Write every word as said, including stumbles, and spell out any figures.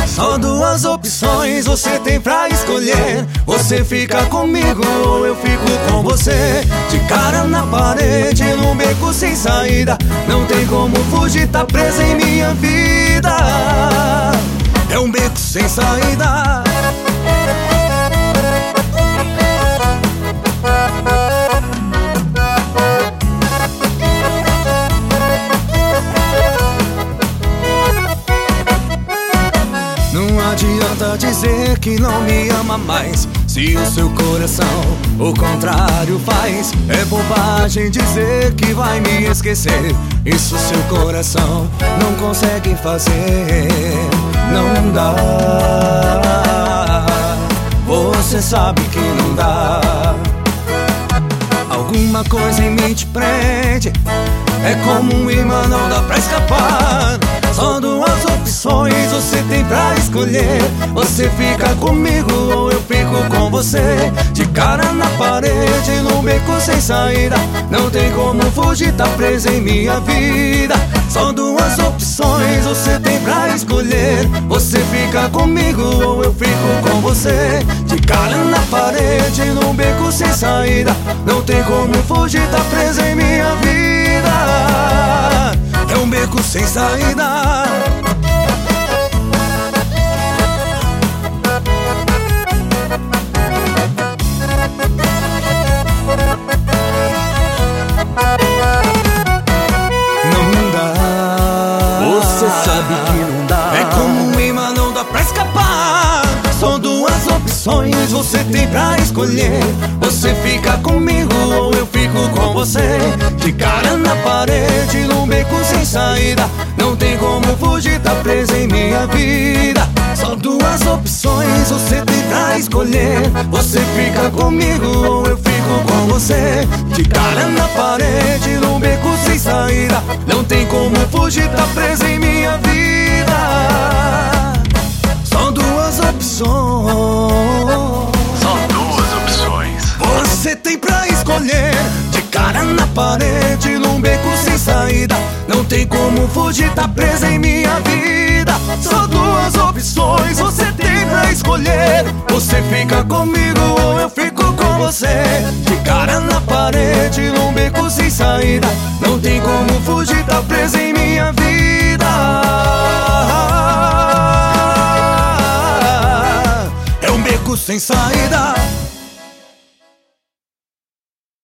Só duas opções você tem pra escolher. Você fica comigo ou eu fico com você. De cara na parede, num beco sem saída. Não tem como fugir, tá presa em minha vida. É um beco sem saída. Não adianta dizer que não me ama mais, se o seu coração o contrário faz. É bobagem dizer que vai me esquecer, isso seu coração não consegue fazer. Não dá, você sabe que não dá. Alguma coisa em mim te prende, é como um imã, não dá pra escapar. Só duas opções você tem pra escolher. Você fica comigo ou eu fico com você. De cara na parede, num beco sem saída. Não tem como fugir, tá presa em minha vida. Só duas opções você tem pra escolher. Você fica comigo ou eu fico com você. De cara na parede, num beco sem saída. Não tem como fugir, tá presa em minha vida. É um beco sem saída. Não dá, você sabe que não dá. É como um imã, não dá pra escapar. São duas opções você tem pra escolher. Você fica comigo ou eu fico com você. De cara na parede, num beco sem saída. Não tem como fugir, tá presa em minha vida. Só duas opções você tem pra escolher. Você fica comigo ou eu fico com você. De cara na parede, num beco sem saída. Não tem como fugir, tá presa em minha vida. São duas opções. São duas opções. Você tem pra escolher. De cara na parede, num beco sem saída. Não tem como fugir, tá presa em minha vida. Só duas opções você tem pra escolher. Você fica comigo ou eu fico com você. De cara na parede, num beco sem saída. Não tem como fugir, tá presa em minha vida. É um beco sem saída.